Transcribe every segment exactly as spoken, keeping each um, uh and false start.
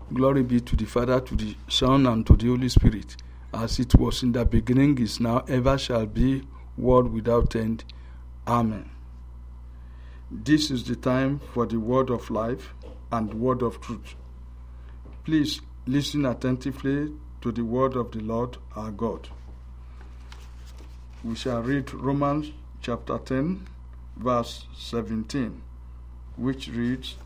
Glory be to the Father, to the Son, and to the Holy Spirit, as it was in the beginning, is now, ever shall be, world without end. Amen. This is the time for the word of life and word of truth. Please listen attentively to the word of the Lord our God. We shall read Romans chapter ten, verse seventeen, which reads,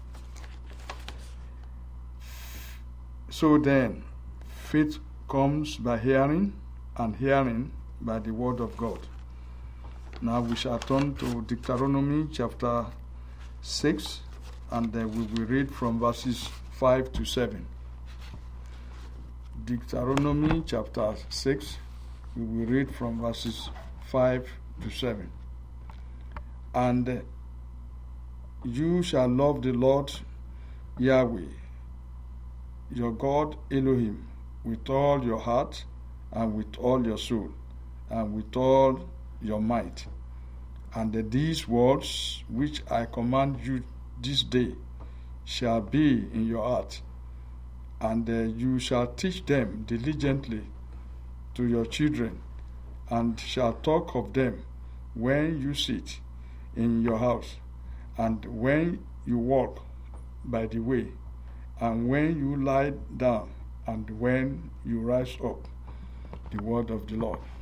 "So then, faith comes by hearing, and hearing by the word of God." Now we shall turn to Deuteronomy chapter six, and then we will read from verses five to seven. Deuteronomy chapter six, we will read from verses five to seven. "And you shall love the Lord Yahweh, your God Elohim, with all your heart, and with all your soul, and with all your might. And these words which I command you this day shall be in your heart, and uh, you shall teach them diligently to your children, and shall talk of them when you sit in your house, and when you walk by the way, and when you lie down, and when you rise up." The word of the Lord.